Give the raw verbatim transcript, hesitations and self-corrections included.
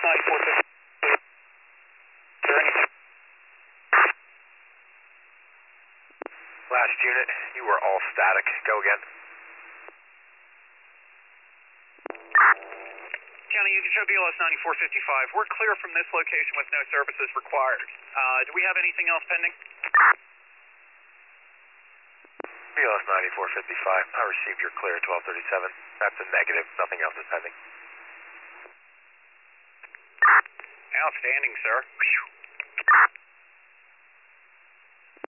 ninety-four fifty. Last unit, you were all static. Go again. County, you can show B L S ninety-four fifty-five. We're clear from this location with no services required. Uh, do we have anything else pending? B L S ninety-four fifty-five, I received your clear at twelve thirty-seven. That's a negative. Nothing else is pending. Outstanding, sir. Whew.